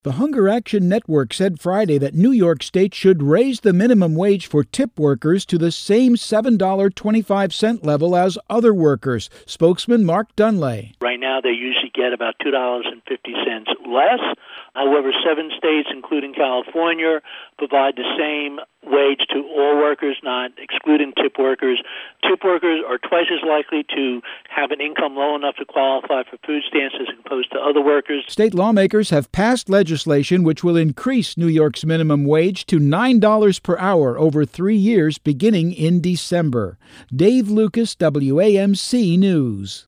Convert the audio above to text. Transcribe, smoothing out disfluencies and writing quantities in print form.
The Hunger Action Network said Friday that New York State should raise the minimum wage for tip workers to the same $7.25 level as other workers. Spokesman Mark Dunlay. Right now, they usually get about $2.50 less. However, 7 states, including California, provide the same wage to all workers, not excluding tip workers. Tip workers are twice as likely to have an income low enough to qualify for food stamps as opposed to other workers. State lawmakers have passed legislation which will increase New York's minimum wage to $9 per hour over 3 years beginning in December. Dave Lucas, WAMC News.